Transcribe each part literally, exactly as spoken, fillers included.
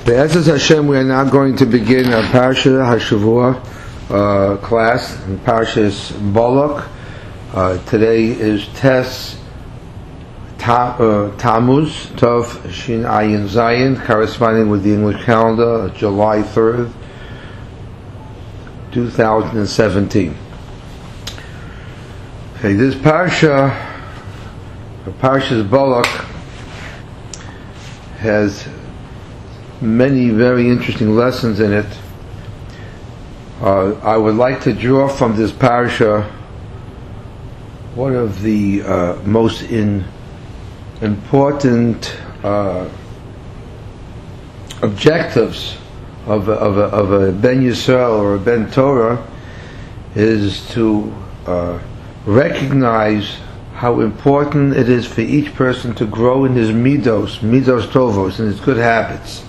Be'ezus Hashem, we are now going to begin our Parsha Hashavua uh, class, in Parshas Balak. Uh, today is Tes Ta, uh, Tammuz, Tov Shin Ayin Zayin, corresponding with the English calendar, July third, two thousand seventeen. Okay, this Parsha, Parshas Balak, has many very interesting lessons in it. Uh, I would like to draw from this parasha one of the uh, most in, important uh, objectives of a, of, a, of a Ben Yisrael or a Ben Torah is to uh, recognize how important it is for each person to grow in his midos, midos tovos, in his good habits.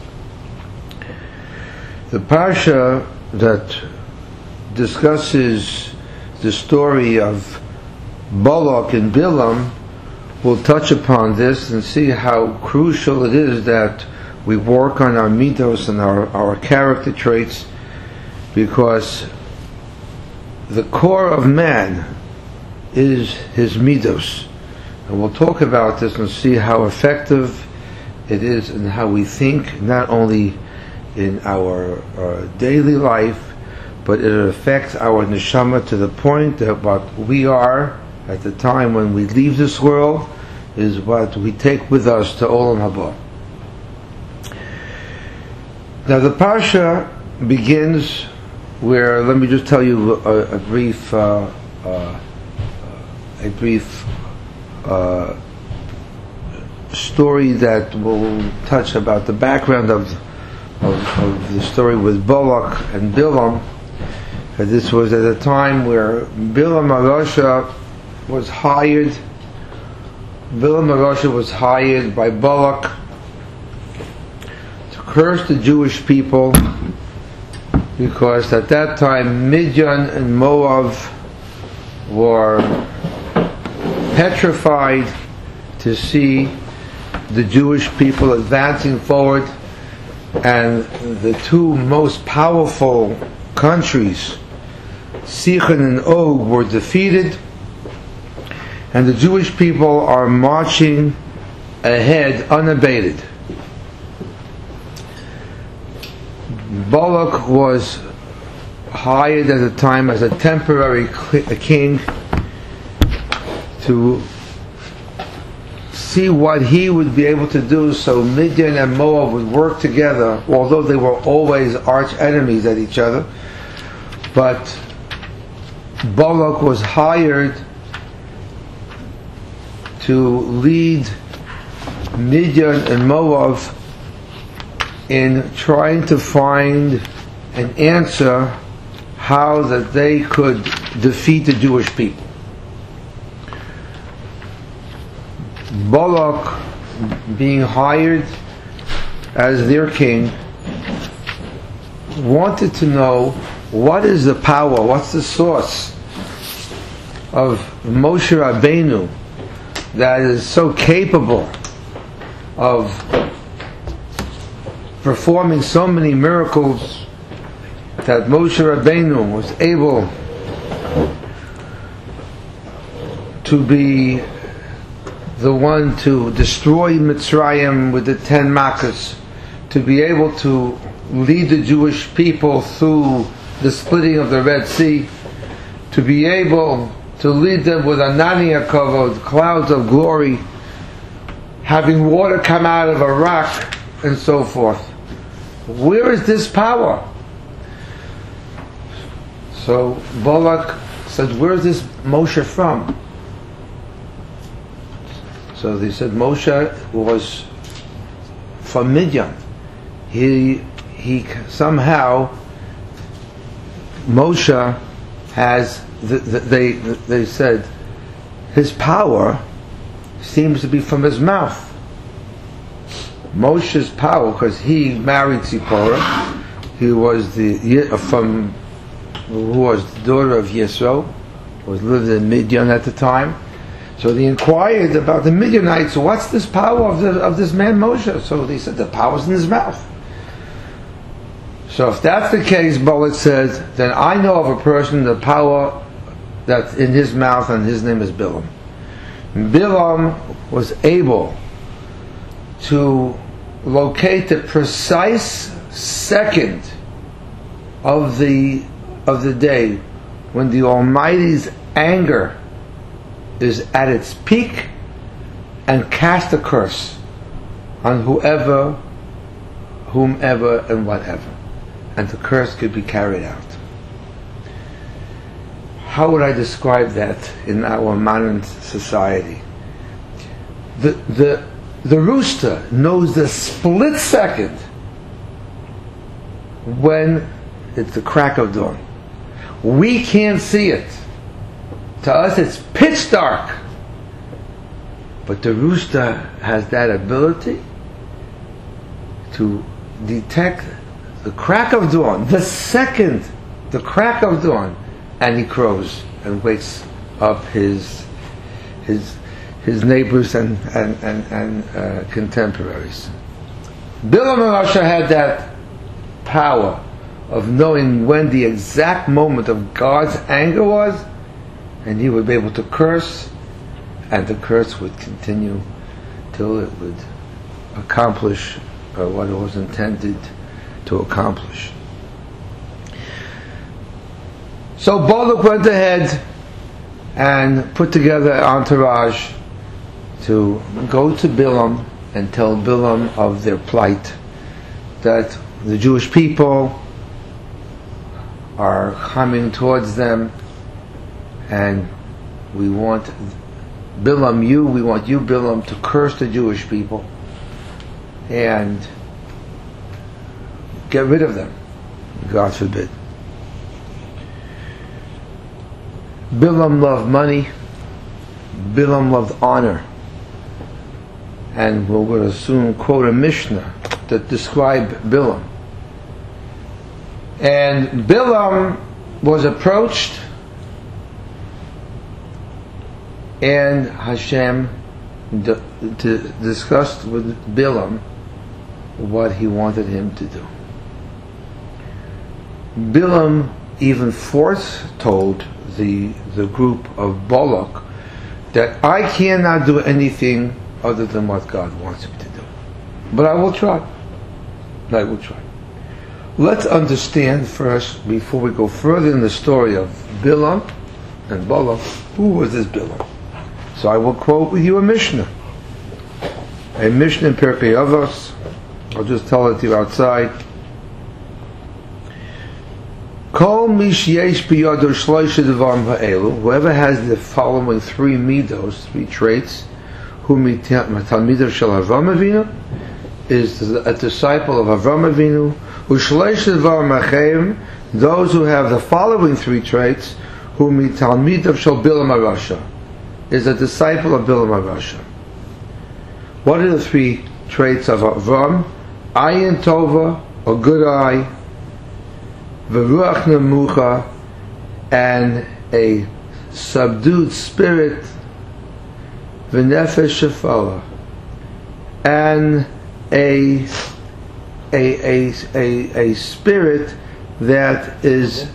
The parsha that discusses the story of Balak and Bilam will touch upon this and see how crucial it is that we work on our midos and our, our character traits, because the core of man is his midos. And we'll talk about this and see how effective it is in how we think, not only in our uh, daily life, but it affects our neshama to the point that what we are at the time when we leave this world is what we take with us to Olam Haba. Now the parsha begins where, let me just tell you a, a brief uh, uh, a brief uh, story that will touch about the background of Of, of the story with Balak and Bilam. Uh, this was at a time where Bilam HaRasha was hired. Bilam HaRasha was hired by Balak to curse the Jewish people, because at that time Midian and Moab were petrified to see the Jewish people advancing forward. And the two most powerful countries, Sichon and Og, were defeated, and the Jewish people are marching ahead unabated. Balak was hired at the time as a temporary king to see what he would be able to do so Midian and Moab would work together, although they were always arch enemies at each other. But Balak was hired to lead Midian and Moab in trying to find an answer how that they could defeat the Jewish people. Balak, being hired as their king, wanted to know what is the power, what's the source of Moshe Rabbeinu that is so capable of performing so many miracles, that Moshe Rabbeinu was able to be the one to destroy Mitzrayim with the ten Makkos, to be able to lead the Jewish people through the splitting of the Red Sea, to be able to lead them with Anania Kavod, clouds of glory, having water come out of a rock, and so forth. Where is this power? So Balak said, where is this Moshe from? So they said Moshe was from Midian. He he somehow Moshe has the, the, they they said his power seems to be from his mouth. Moshe's power, because he married Zipporah. He was the from who was the daughter of Yisro, was lived in Midian at the time. So they inquired about the Midianites. What's this power of the, of this man Moshe? So they said the power's in his mouth. So if that's the case, Balak says, then I know of a person, the power that's in his mouth, and his name is Bilam. Bilam was able to locate the precise second of the of the day when the Almighty's anger is at its peak, and cast a curse on whoever, whomever, and whatever, and the curse could be carried out. How would I describe that in our modern society? The the the rooster knows the split second when it's the crack of dawn. We can't see it. To us it's pitch dark. But the rooster has that ability to detect the crack of dawn, the second, the crack of dawn, and he crows and wakes up his his his neighbors and and and, and uh, contemporaries. Bilam HaRasha had that power of knowing when the exact moment of God's anger was, and he would be able to curse, and the curse would continue till it would accomplish uh, what it was intended to accomplish. So Balak went ahead and put together an entourage to go to Bilam and tell Bilam of their plight, that the Jewish people are coming towards them, and we want Bilam, you, we want you, Bilam, to curse the Jewish people and get rid of them, God forbid. Bilam loved money, Bilam loved honor, and we're going to soon quote a Mishnah that describe Bilam. And Bilam was approached, and Hashem d- to discussed with Bilam what he wanted him to do. Bilam even foretold the the group of Balak that I cannot do anything other than what God wants me to do, but I will try. I will try. Let's understand first, before we go further in the story of Bilam and Balak, who was this Bilam? So I will quote with you a Mishnah. A Mishnah in Pirkei Avos. I'll just tell it to you outside. Kol mish yesh biyado shloisha devarim ha'elu. Whoever has the following three midos, three traits, who talmidav shel Avram Avinu, is a disciple of Avram Avinu. Ushloisha devarim ha'cheim, those who have the following three traits, who talmidav shel Bilam HaRasha, is a disciple of Bilam HaRasha. What are the three traits of Avram? Ayin tova, a good eye, v'ruach nemucha, and a subdued spirit, v'nefesh shefala, and a a a a a spirit that is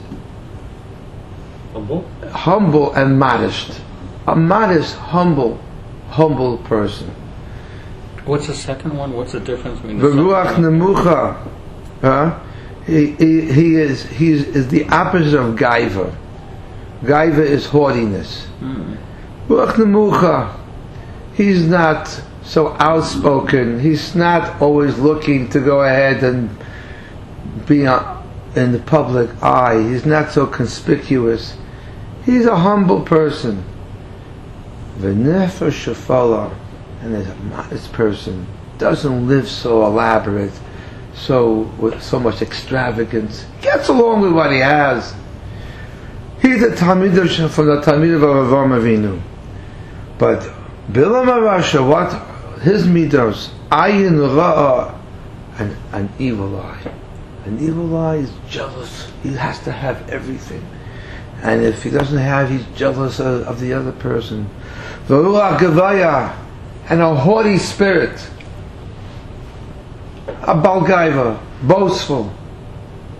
humble, humble and modest. A modest, humble, humble person. What's the second one? What's the difference between the V'ruach nemucha, huh? He, he, he is he is, is the opposite of gaiva. Gaiva is haughtiness. Hmm. Ruach nemucha, he's not so outspoken. He's not always looking to go ahead and be in the public eye. He's not so conspicuous. He's a humble person. V'nefesh shefala, and is a modest person, doesn't live so elaborate, so with so much extravagance, gets along with what he has. He's a Talmid from the Talmid of Avram Avinu. But Bilam HaRasha, what his midos, ayin ra'ah, an, an evil eye. An evil eye is jealous. He has to have everything, and if he doesn't have, he's jealous of, of the other person. V'ruach gevaya, and a haughty spirit, a balgaiva, boastful.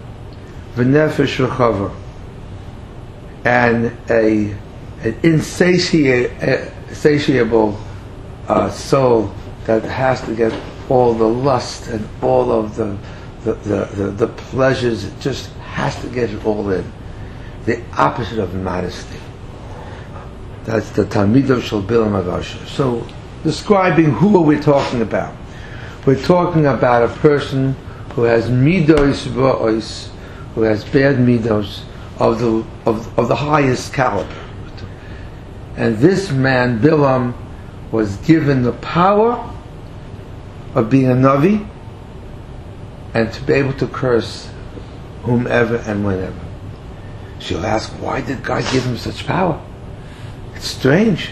v'nefesh rechava, and a an insatiate, insatiable uh, soul that has to get all the lust and all of the the, the, the, the pleasures. It just has to get it all in. The opposite of modesty. That's the Talmidav Shel Bilam Agasha. So, describing who are we talking about? We're talking about a person who has midos ba'os, who has bad midos of the of, of the highest caliber. And this man, Bilam, was given the power of being a Navi and to be able to curse whomever and whenever. She'll ask, why did God give him such power? It's strange.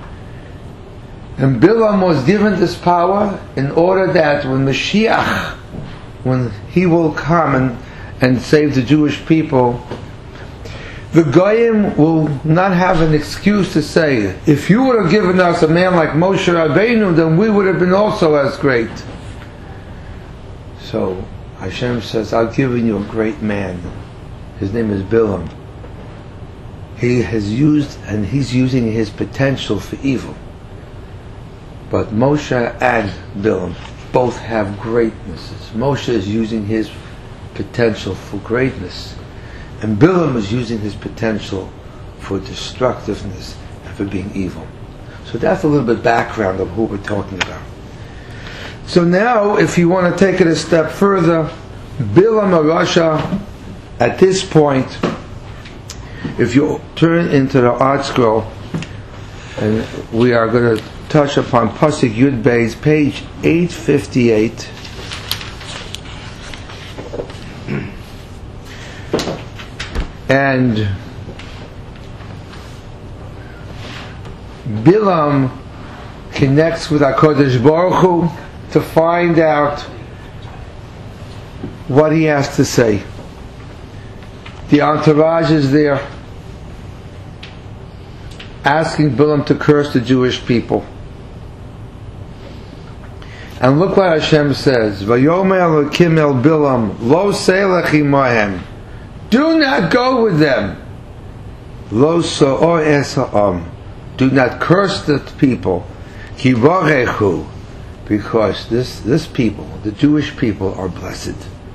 And Bilam was given this power in order that when Mashiach, when he will come and, and save the Jewish people, the Goyim will not have an excuse to say, if you would have given us a man like Moshe Rabbeinu, then we would have been also as great. So Hashem says, I've given you a great man. His name is Bilam. He has used, and he's using his potential for evil. But Moshe and Bilam both have greatnesses. Moshe is using his potential for greatness, and Bilam is using his potential for destructiveness and for being evil. So that's a little bit background of who we're talking about. So now, if you want to take it a step further, Bilam Arasha, at this point, if you turn into the Art Scroll, and we are going to touch upon Pasuk Yud Beis, page eight fifty-eight. And Bilam connects with HaKadosh Baruch Hu to find out what he has to say. The entourage is there asking Bilam to curse the Jewish people. And look what Hashem says, Vayomer Elokim el Bilam, Lo selech imahem. Do not go with them. Lo so'or es ha'am. Do not curse the people. Ki varechu. Because this, this people, the Jewish people, are blessed.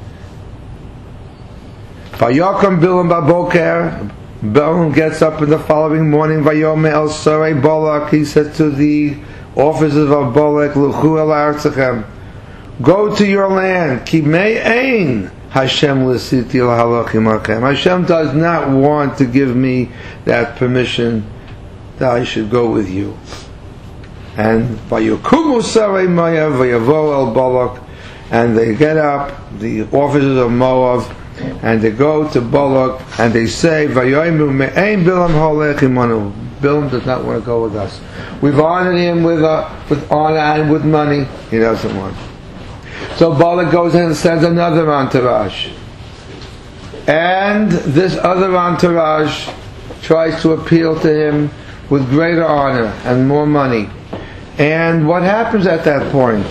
Vayakam Bilam baboker. Bilam gets up in the following morning. Vayomer el Sarei Balak. He said to the officers of Balak, Luchu el artzachem. Go to your land. Ki me'ein. Hashem l'siti l'halachim achem. Hashem does not want to give me that permission that I should go with you. And vayukumu sarei Moav vayavo el Balak, and they get up, the officers of Moab, and they go to Balak, and they say, Vayoimu me'ein Bilam holech imanu. Bilam does not want to go with us. We've honored him with uh, with honor and with money. He doesn't want. So Balak goes in and sends another entourage. And this other entourage tries to appeal to him with greater honor and more money. And what happens at that point?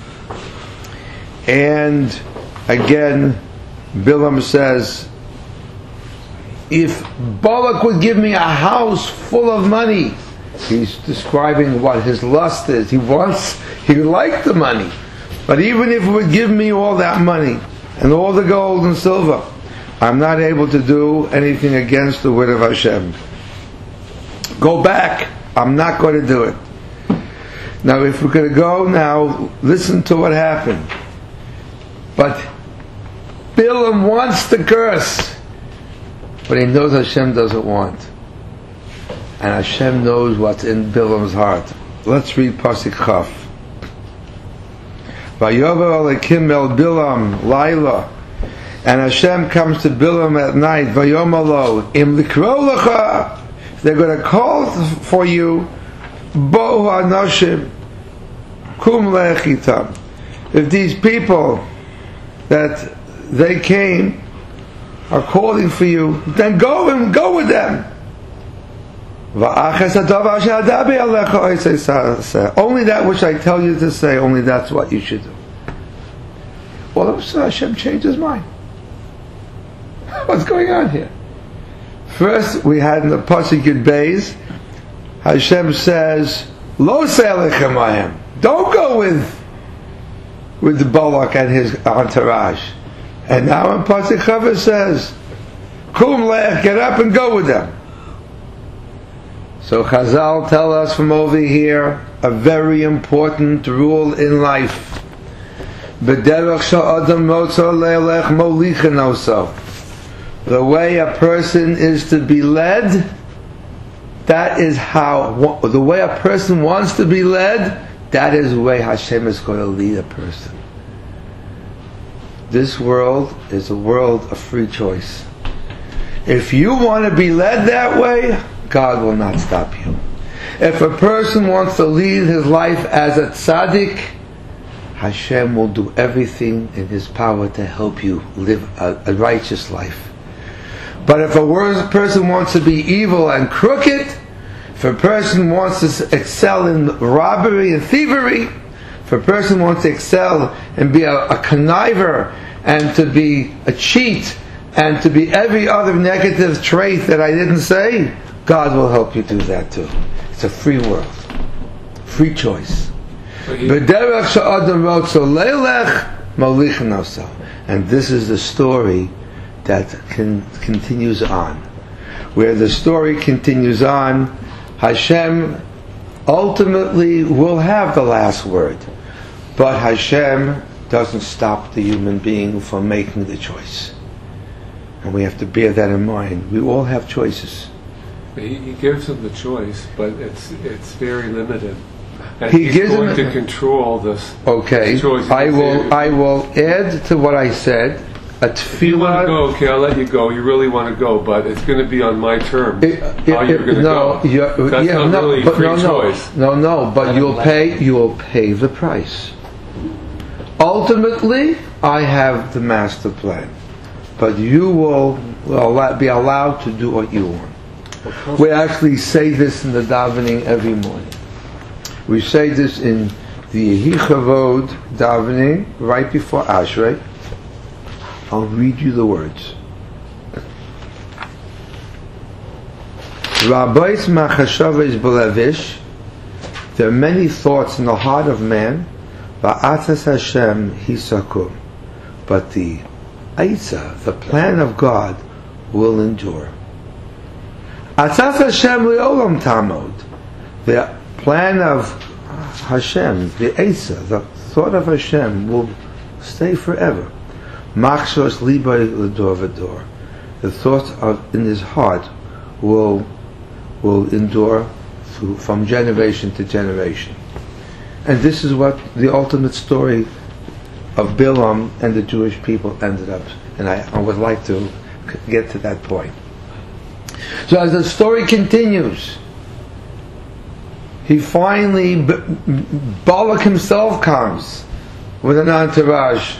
And again, Bilam says, if Balak would give me a house full of money, he's describing what his lust is. He wants, he liked the money. But even if it would give me all that money and all the gold and silver, I'm not able to do anything against the word of Hashem. Go back. I'm not going to do it. Now, if we're going to go now, listen to what happened. But Bilam wants to curse, but he knows Hashem doesn't want. And Hashem knows what's in Bilam's heart. Let's read Pasuk Chaf. Vayover Elokim el Bilam Laila, and Hashem comes to Bilam at night. Vayomer lo im likro lecha. They're going to call for you. Bo hanoshim kum lechitam. If these people that they came are calling for you, then go and go with them. Only that which I tell you to say, only that's what you should do. All of a sudden Hashem changed his mind. What's going on here? First, we had in the Pasuk in Beis, Hashem says, Lo se'alechem ahem. Don't go with with the Balak and his entourage. And now in Pasuk Chav says, Kum lech, get up and go with them. So Chazal tell us from over here a very important rule in life. B'derech sha'adam motzo le'elech molichen oso. The way a person is to be led, that is how, the way a person wants to be led, that is the way Hashem is going to lead a person. This world is a world of free choice. If you want to be led that way, God will not stop you. If a person wants to lead his life as a tzaddik, Hashem will do everything in His power to help you live a, a righteous life. But if a worse person wants to be evil and crooked, if a person wants to excel in robbery and thievery, if a person wants to excel and be a, a conniver and to be a cheat and to be every other negative trait that I didn't say, God will help you do that too. It's a free world. Free choice. And this is the story that can, continues on. Where the story continues on, Hashem ultimately will have the last word. But Hashem doesn't stop the human being from making the choice. And we have to bear that in mind. We all have choices. He, he gives him the choice, but it's it's very limited. And he he's gives going him, to control this. Okay, choice. I will. I will add to what I said. A If you want to tefillah. go, okay, I'll let you go. You really want to go, but it's going to be on my terms. It- how it- you're going to no, go. you- That's yeah, not no, really but free no, no, choice. no, no. But Let you'll him let pay. You will pay the price. Ultimately, I have the master plan, but you will, will be allowed to do what you want. We actually say this in the davening every morning. We say this in the Yehi Chavod davening right before Ashrei. I'll read you the words. Rabbis machashavos b'levish. There are many thoughts in the heart of man. Va'atzas Hashem hisakum. But the Eitzah, the plan of God, will endure. Atzas Hashem le'olam tamod. The plan of Hashem, the Eitzah, the thought of Hashem, will stay forever. Machshos libay l'dor v'dor. The thought of in his heart will will endure through, from generation to generation. And this is what the ultimate story of Bilam and the Jewish people ended up. And I, I would like to get to that point. So as the story continues, he finally, Balak himself comes with an entourage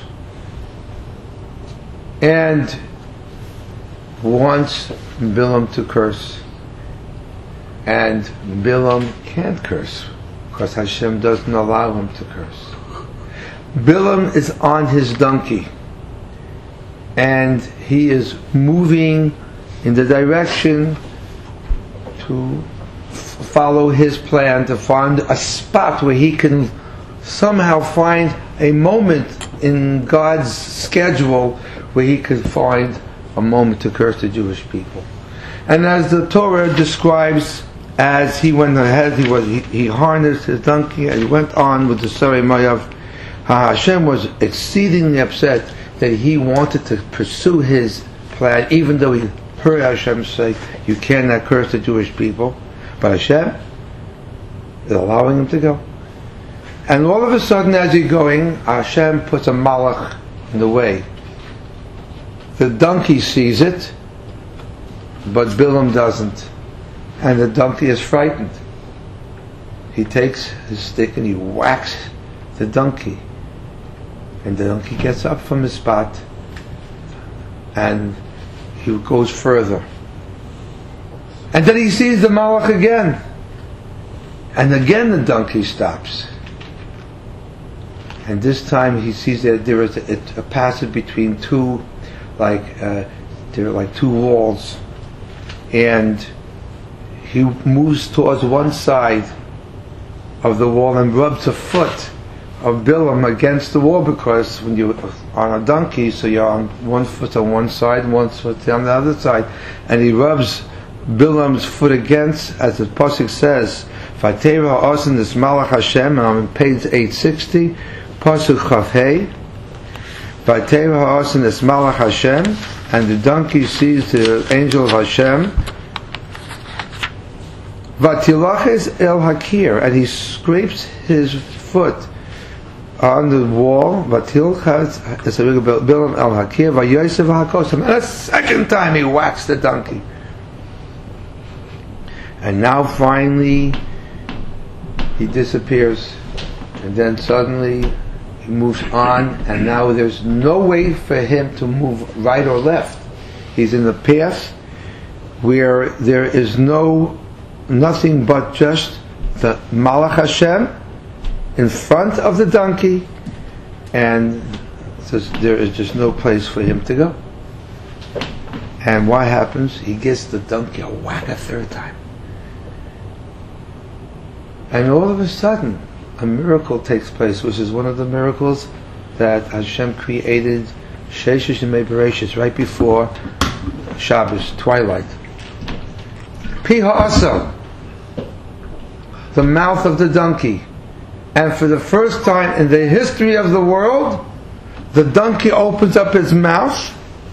and wants Bilam to curse. And Bilam can't curse because Hashem doesn't allow him to curse. Bilam is on his donkey and he is moving in the direction to f- follow his plan, to find a spot where he can somehow find a moment in God's schedule where he could find a moment to curse the Jewish people. And as the Torah describes, as he went ahead, he was he, he harnessed his donkey and he went on with the Sarei Mayav. Hashem was exceedingly upset that he wanted to pursue his plan, even though he heard Hashem say, "You cannot curse the Jewish people," but Hashem is allowing him to go. And all of a sudden, as he's going, Hashem puts a malach in the way. The donkey sees it, but Bilam doesn't. And the donkey is frightened. He takes his stick and he whacks the donkey. And the donkey gets up from his spot and he goes further. And then he sees the malach again. And again the donkey stops. And this time he sees that there is a, a passage between two, like uh, There are like two walls, and he moves towards one side of the wall and rubs a foot of Bilam against the wall, because when you're on a donkey, so you're on one foot on one side, one foot on the other side, and he rubs Bilam's foot against, as the pasuk says, "Vatera ha'osin es malach Hashem," and I'm on page eight sixty, pasuk Chaf Hey. "Vatera ha'osin es malach Hashem," and the donkey sees the angel of Hashem. "Vatilaches el hakir," and he scrapes his foot on the wall. Vatilchas es Bilam el hakir vayosev ha'kosam. And a second time he whacks the donkey. And now finally he disappears, and then suddenly he moves on, and now there's no way for him to move right or left. He's in the path where there is no nothing but just the Malach Hashem in front of the donkey, and says there is just no place for him to go. And what happens? He gives the donkey a whack a third time. And all of a sudden, a miracle takes place, which is one of the miracles that Hashem created Sheshes Yemei Bereshis, right before Shabbos, twilight. Pi ha'asel, the mouth of the donkey. And for the first time in the history of the world, the donkey opens up his mouth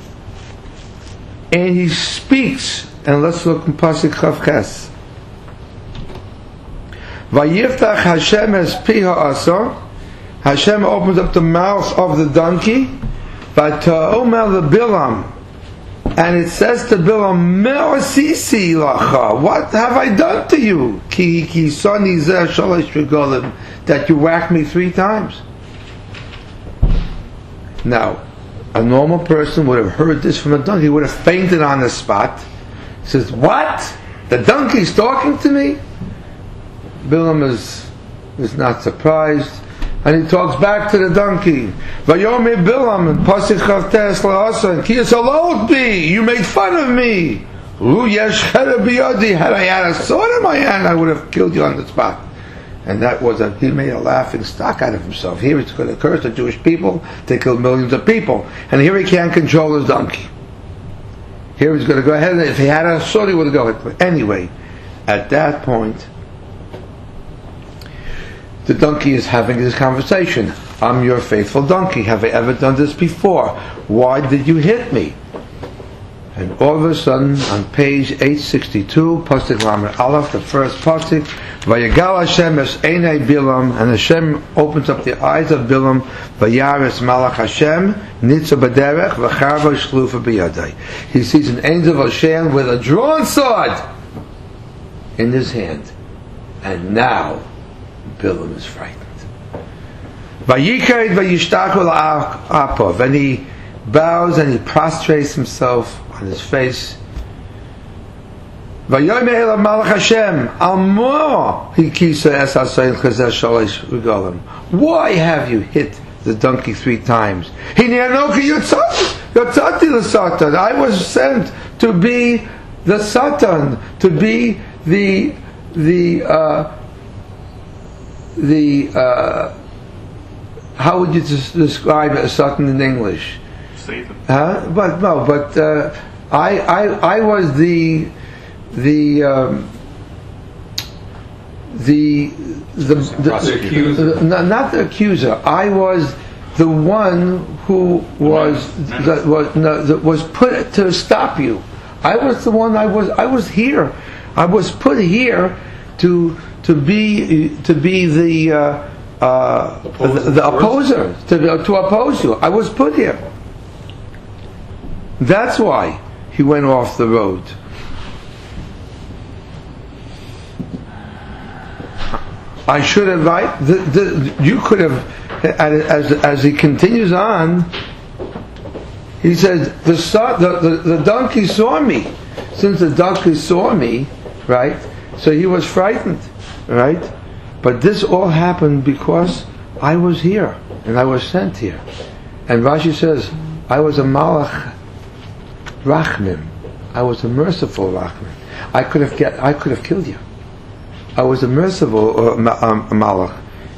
and he speaks. And let's look in Pasuk Chaf Ches. Vayiftach Hashem es pi ha'asor. Hashem opens up the mouth of the donkey. Vata'omer the Bilam, and it says to Bilam, Me'asisi lacha, what have I done to you? Ki ki sani zeh shalosh regolim, that you whacked me three times. Now, a normal person would have heard this from a donkey, would have fainted on the spot. He says, what? The donkey's talking to me? Bilam is is not surprised, and he talks back to the donkey. Vayomer Bilam and Pasuk Chavtes la'asa, ki yisalot bi, you made fun of me. Lu yesh chera biyadi, had I had a sword in my hand, I would have killed you on the spot. And that was a, he made a laughing stock out of himself. Here he's going to curse the Jewish people, they killed millions of people, and here he can't control his donkey. Here he's going to go ahead, and if he had a sword he would go ahead. But anyway, at that point, the donkey is having this conversation. I'm your faithful donkey. Have I ever done this before? Why did you hit me? And all of a sudden, on page eight sixty-two, Pasuk Lamed Aleph, the first Pasuk, Vayagal Hashem es einay Bilam, and Hashem opens up the eyes of Bilam, Vayaris Malach Hashem, Nitza Baderech, Vacharva Shlufa Biyadai. He sees an angel of Hashem with a drawn sword in his hand. And now, Bilam is frightened. Vayikad vayishtakol apov, and he bows and he prostrates himself on his face. Vayomer el Malach Hashem, Almo hikisa es hasayin chazeh shalish regalim. Why have you hit the donkey three times? Hinei yotzati yotzati l'satan. I was sent to be the Satan, to be the the. Uh, the uh, how would you des- describe a Satan in English? Satan. Huh? But no, but uh, I, I I was the the um, the the, the, accuser. the, the not the accuser. I was the one who was that was no, that was put to stop you. I was the one. I was I was here. I was put here to. To be to be the uh, uh, the, the opposer, to to oppose you. I was put here. That's why he went off the road. I should have. Right, the, the, you could have, as as he continues on. He says the the, the the donkey saw me. Since the donkey saw me, right? So he was frightened. Right? But this all happened because I was here and I was sent here. And Rashi says, I was a malach Rachmim. I was a merciful Rachmim. I could have get, I could have killed you. I was a merciful uh, ma- um, Malach.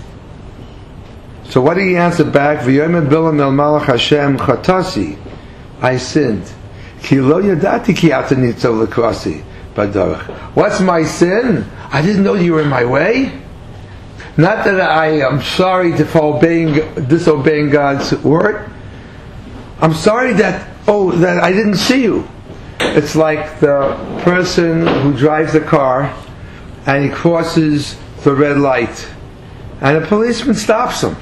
So what did he answer back? V'yomer Bilam el Malach Hashem chatasi. I sinned. Ki lo yadati ki ata nitzov l'krasi b'derech. What's my sin? I didn't know you were in my way. Not that I am sorry for obeying, disobeying God's word. I'm sorry that oh that I didn't see you. It's like the person who drives a car and he crosses the red light, and a policeman stops him.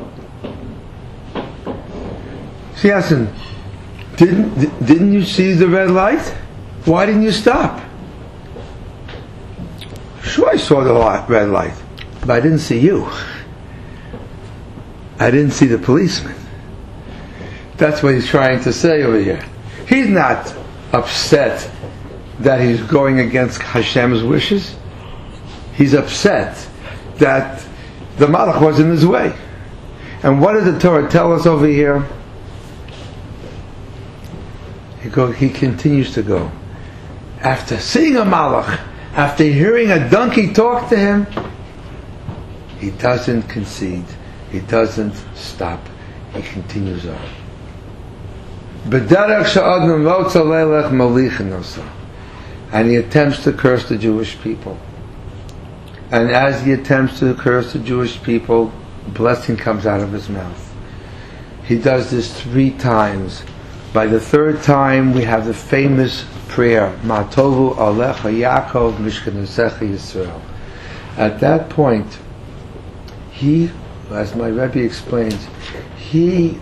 She asks him, Didn't didn't you see the red light? Why didn't you stop? Sure, I saw the light, red light, but I didn't see you. I didn't see the policeman. That's what he's trying to say over here. He's not upset that he's going against Hashem's wishes. He's upset that the Malach was in his way. And what does the Torah tell us over here? He, go, he continues to go. After seeing a Malach, after hearing a donkey talk to him, he doesn't concede. He doesn't stop. He continues on. And he attempts to curse the Jewish people. And as he attempts to curse the Jewish people, blessing comes out of his mouth. He does this three times. By the third time, we have the famous prayer, Ma tovu alecha Yaakov mishkanesecha Yisrael. At that point, he, as my Rebbe explains, he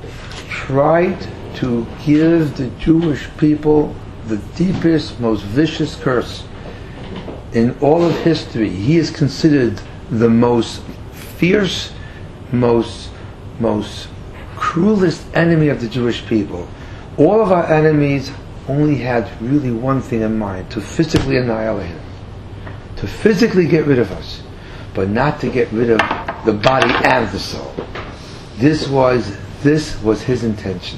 tried to give the Jewish people the deepest, most vicious curse in all of history. He is considered the most fierce, most most cruelest enemy of the Jewish people. All of our enemies only had really one thing in mind: to physically annihilate him, to physically get rid of us, but not to get rid of the body and the soul. This was this was his intention.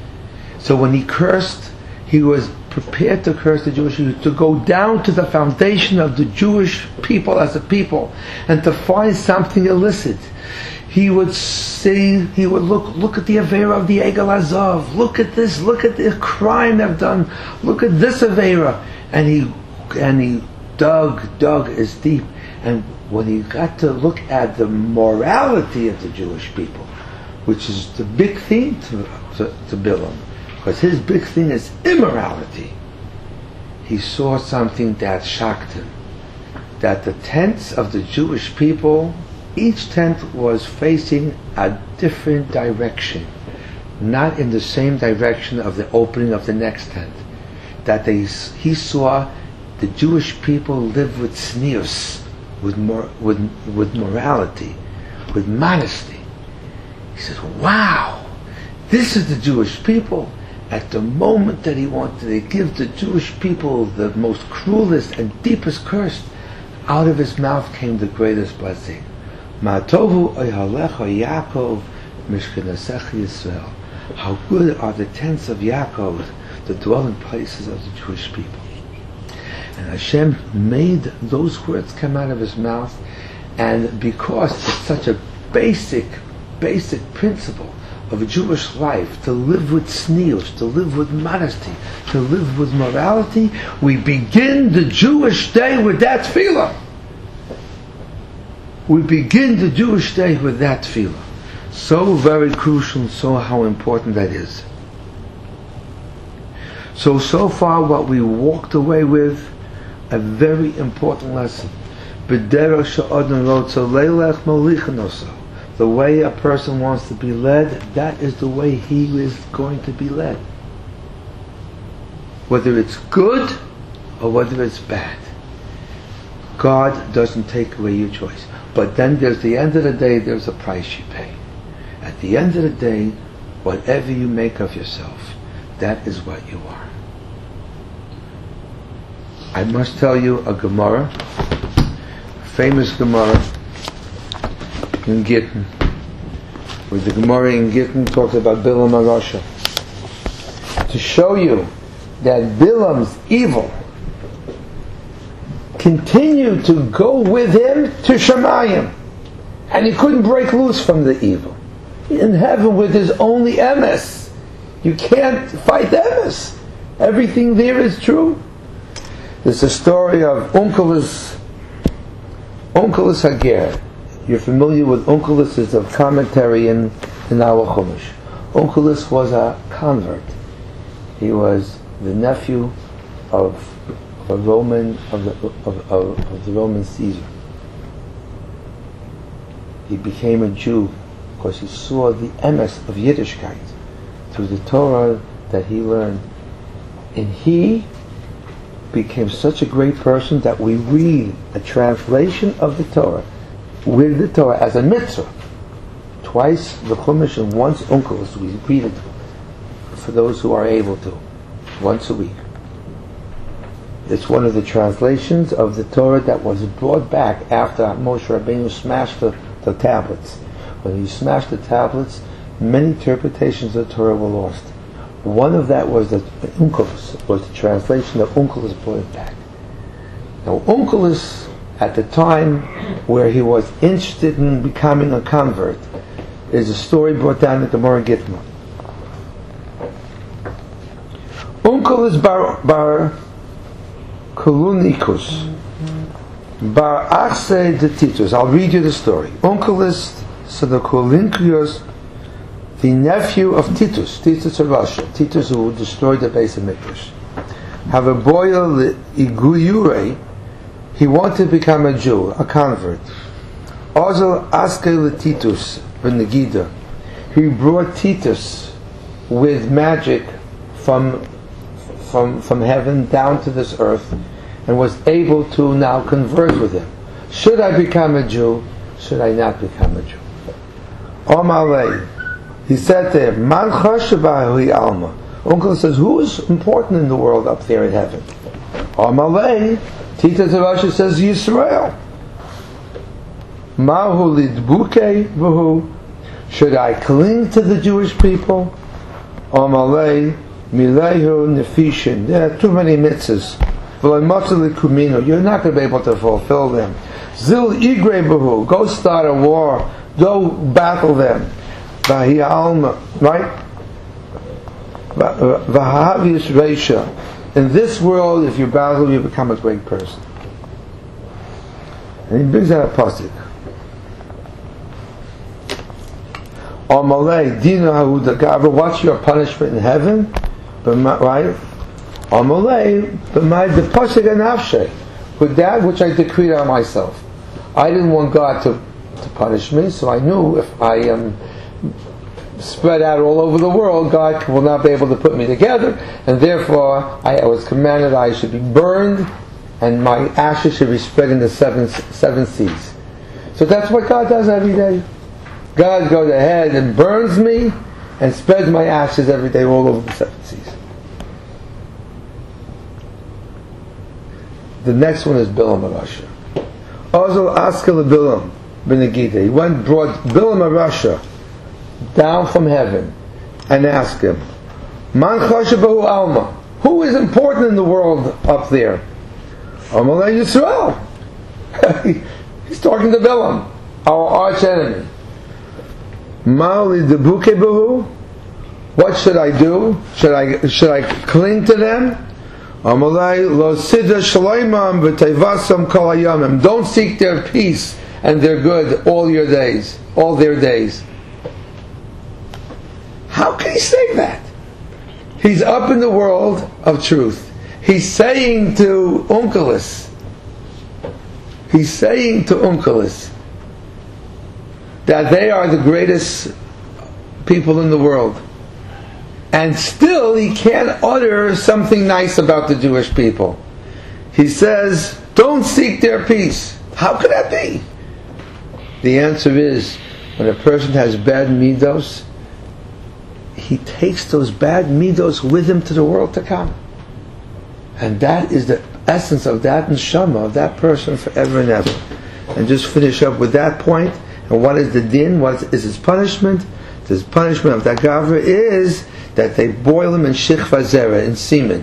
So when he cursed, he was prepared to curse the Jewish people, to go down to the foundation of the Jewish people as a people, and to find something illicit. He would say, he would look, look at the Avera of the Egel Azov, look at this, look at the crime they've done, look at this Avera, and he, and he dug, dug as deep, and when he got to look at the morality of the Jewish people, which is the big thing to, to, to Bilam, because his big thing is immorality, he saw something that shocked him. That the tents of the Jewish people, each tent was facing a different direction, not in the same direction of the opening of the next tent. That they, he saw the Jewish people live with tznius, with, mor, with, with morality, with modesty. He says, wow, this is the Jewish people. At the moment that he wanted to give the Jewish people the most cruelest and deepest curse, out of his mouth came the greatest blessing. Ma tovu oyhalecha Yaakov mishkanesecha Yisrael. How good are the tents of Yaakov, the dwelling places of the Jewish people. And Hashem made those words come out of his mouth, and because it's such a basic, basic principle of a Jewish life, to live with tznius, to live with modesty, to live with morality, we begin the Jewish day with that tefillah. We begin the Jewish day with that tefillah. So very crucial, so how important that is. So, so far what we walked away with, a very important lesson. B'derech she'adam rotza leilech molichin oso. The way a person wants to be led, that is the way he is going to be led. Whether it's good or whether it's bad. God doesn't take away your choice. But then there's the end of the day, there's a price you pay. At the end of the day, whatever you make of yourself, that is what you are. I must tell you a Gemara, a famous Gemara, in Gittin, where the Gemara in Gittin talks about Bilam HaRasha. To show you that Bilam's evil continued to go with him to Shemayim, and he couldn't break loose from the evil. In heaven with his only emes, you can't fight emes. Everything there is true. There's a story of Onkelos, Onkelos Hager. You're familiar with Onkelos as a commentary in, in our Chumash. Onkelos was a convert. He was the nephew of a Roman of the of, of, of the Roman Caesar. He became a Jew because he saw the emes of Yiddishkeit through the Torah that he learned, and he became such a great person that we read a translation of the Torah with the Torah as a mitzvah. Twice the Chumash and once Onkelos, we read it for those who are able to, once a week. It's one of the translations of the Torah that was brought back after Moshe Rabbeinu smashed the, the tablets. When he smashed the tablets, many interpretations of the Torah were lost. One of that was that Onkelos, was the translation that Onkelos brought back. Now Onkelos, at the time where he was interested in becoming a convert, is a story brought down at the Gemara Gitma. Onkelos bar, bar Kolunikus bar Achse de Titus. I'll read you the story. Onkelos, so the Kolunikus, the nephew of Titus, Titus of Russia, Titus who destroyed the base of Mikdash, have a boy Iguyure. He wanted to become a Jew, a convert. Ozel Aske Titus v'Negida. He brought Titus with magic from from from heaven down to this earth, and was able to now converse with him. Should I become a Jew? Should I not become a Jew? Omalei. He said to him, Man chashabahi alma. Uncle says, who is important in the world up there in heaven? Omalei. Titus of Russia says, Yisrael. Mahu lidbuke v'hu. Should I cling to the Jewish people? Omalei milehu nefishin. There are too many mitzvahs. You're not going to be able to fulfill them. Zil igre v'hu. Go start a war. Go battle them. Vahi alma. Right? Vahavius reisha. In this world, if you battle, you become a great person. And he brings out a pasuk. Amalei dina ha'udagava. What's your punishment in heaven? Right? Amalei b'may the pasuk anafshe. With that which I decreed on myself. I didn't want God to, to punish me, so I knew if I am spread out all over the world, God will not be able to put me together, and therefore I was commanded I should be burned, and my ashes should be spread in the seven seven seas. So that's what God does every day. God goes ahead and burns me and spreads my ashes every day all over the seven seas. The next one is Bilam of Russia. Ozil Askel Bilam Benegida. He went brought Bilam of Russia down from heaven and asked him, Man chashabahu alma. Who is important in the world up there? Amalei Yisrael. He's talking to Bilam, our arch enemy. Ma'ali debuke bahu. What should I do? Should I should I cling to them? Amalei lo sidra shloimam v'tevasam kol hayamim. Don't seek their peace and their good all your days, all their days. How can he say that? He's up in the world of truth. He's saying to Onkelos, he's saying to Onkelos that they are the greatest people in the world. And still he can't utter something nice about the Jewish people. He says, don't seek their peace. How could that be? The answer is, when a person has bad midos, he takes those bad midos with him to the world to come. And that is the essence of that neshama, of that person forever and ever. And just finish up with that point. And what is the din? What is his punishment? His punishment of that gavra is that they boil him in shichva zera, in semen.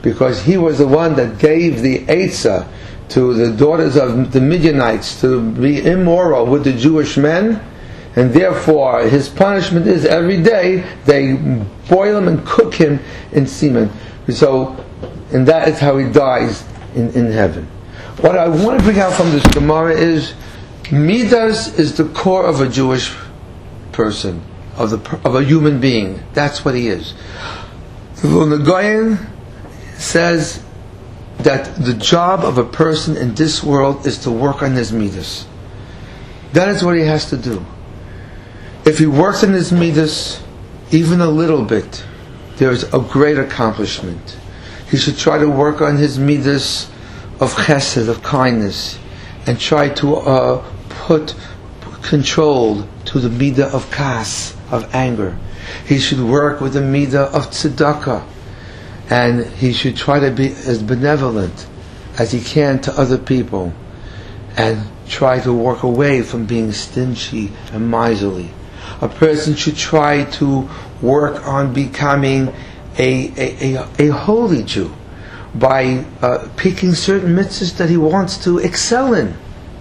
because he was the one that gave the Eitzah to the daughters of the Midianites to be immoral with the Jewish men, and therefore his punishment is every day they boil him and cook him in semen. So, and that is how he dies in, in heaven. What I want to bring out from this Gemara is Midas is the core of a Jewish person, of the of a human being. That's what he is. The Vilna Gaon says that the job of a person in this world is to work on his Midas. That is what he has to do. If he works on his Midas even a little bit, there is a great accomplishment. He should try to work on his Midas of chesed, of kindness, and try to uh, put control to the midah of kas, of anger. He should work with the midah of tzedakah, and he should try to be as benevolent as he can to other people, and try to work away from being stingy and miserly. A person should try to work on becoming a, a, a, a holy Jew by uh, picking certain mitzvahs that he wants to excel in,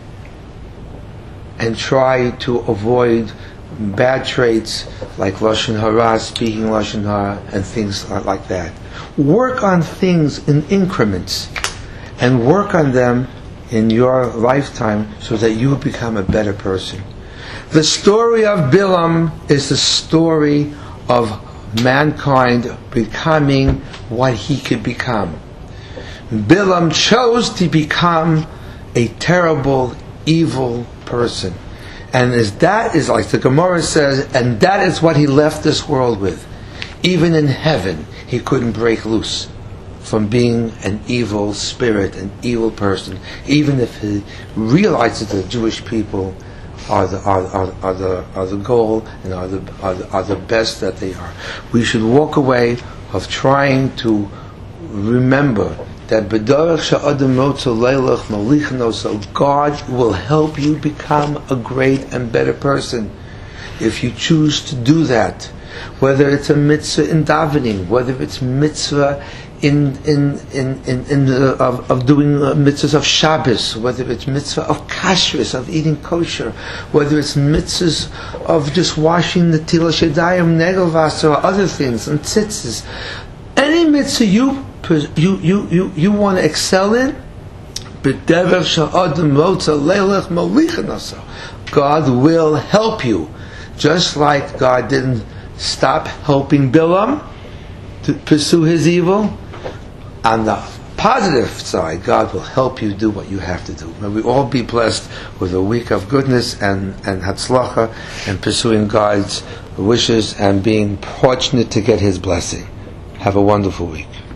and try to avoid bad traits like Lashon Hara, speaking Lashon Hara, and things like that. Work on things in increments, and work on them in your lifetime so that you become a better person. The story of Bilam is the story of mankind becoming what he could become. Bilam chose to become a terrible, evil person. And as that is, like the Gemara says, and that is what he left this world with. Even in heaven, he couldn't break loose from being an evil spirit, an evil person, even if he realizes that the Jewish people are the are, are, are the are the goal and are the, are the are the best that they are. We should walk away of trying to remember that God will help you become a great and better person if you choose to do that. Whether it's a mitzvah in davening, whether it's mitzvah in in in in, in the, of, of doing uh, mitzvahs of Shabbos, whether it's mitzvah of kashrus, of eating kosher, whether it's mitzvahs of just washing the tila shedayim, negelvas, or other things, and tzitzis. Any mitzvah you you you you, you want to excel in, God will help you, just like God didn't stop helping Bilam to pursue his evil. On the positive side, God will help you do what you have to do. May we all be blessed with a week of goodness and, and hatzlacha, and pursuing God's wishes and being fortunate to get His blessing. Have a wonderful week.